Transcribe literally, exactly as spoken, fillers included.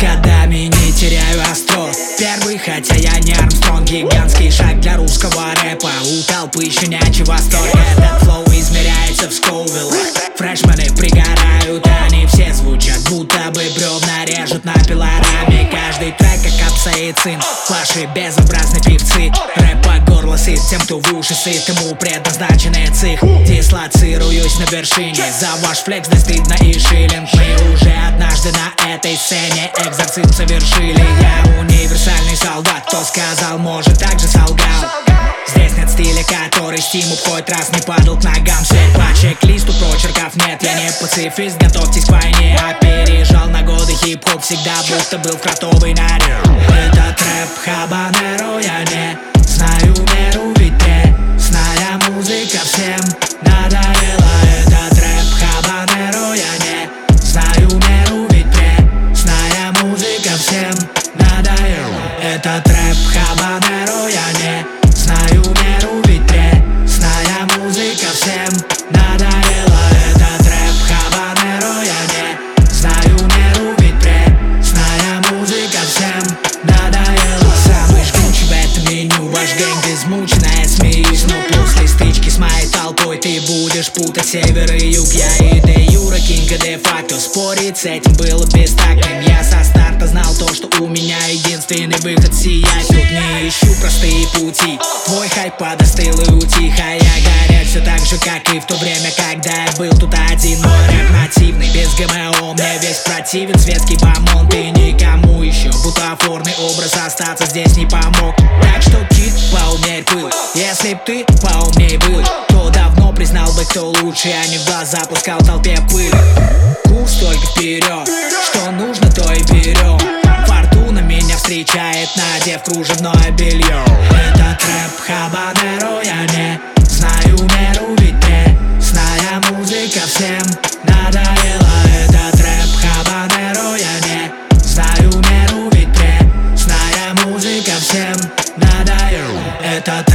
годами не теряю острот. Первый, хотя я не Армстронг. Гигантский шаг для русского рэпа. У толпы щенячий восторг. Этот флоу измеряется в Скоувиллах. Фрешмены пригорают, они все звучат, будто бы бревна режут на пилораме. Каждый трек как апсаицин. Ваши безобразные певцы. Рэп по горло сыт, тем, кто в уши сыт, ему предназначенный цих. Дислоцируюсь на вершине. За ваш флекс да стыдно и шиллинг. Мы уже однажды на этой сцене экзорцизм совершили. Я универсальный солдат, кто сказал, может также солгал. Здесь нет стиля, который стимул хоть раз не падал к ногам. Свет по чек-листу, прочерков нет. Я не пацифист, готовьтесь к войне. Опережал на годы хип-хоп, всегда будто был в кротовой норе. Этот рэп хабанеро, я не знаю меру витре. Зная музыка всем надоела. Этот рэп хабанеро, я не знаю меру витре. Зная музыка всем надоела. Этот рэп хабанеро, я не знаю меру витре. Зная музыка всем надоела. Этот рэп хабанеро, я не знаю меру витре. Зная музыка всем надоела. Самый жгучий в этом меню. Ваш гэнг измученная, смеюсь. Но после стычки с моей толпой ты будешь путать север и юг. Я и де юра, кинга де-факто. Спорить с этим было бестактным. Я со старта знал то, что у меня единственный выход сиять. Тут не ищу простые пути. Твой хайп подостыл и утих, а я горять все так же, как и в то время, когда я был тут один. Мой рэп нативный, без ГМО. Мне весь противен светский бомон. Ты никому еще бутафорный образ остаться здесь не помог. Так что, кит, поумерь пыл. Если б ты поумней был, то давно признал бы, кто лучше, а не в глаза пускал толпе пыль. Курс только вперед, что нужно, то и берем. Фортуна меня встречает, надев кружевное белье. Этот рэп хабанеро, я не знаю меру витре. Зная музыка всем надоела. Этот рэп хабанеро, я не знаю меру витре. Зная музыка всем надоела. Этот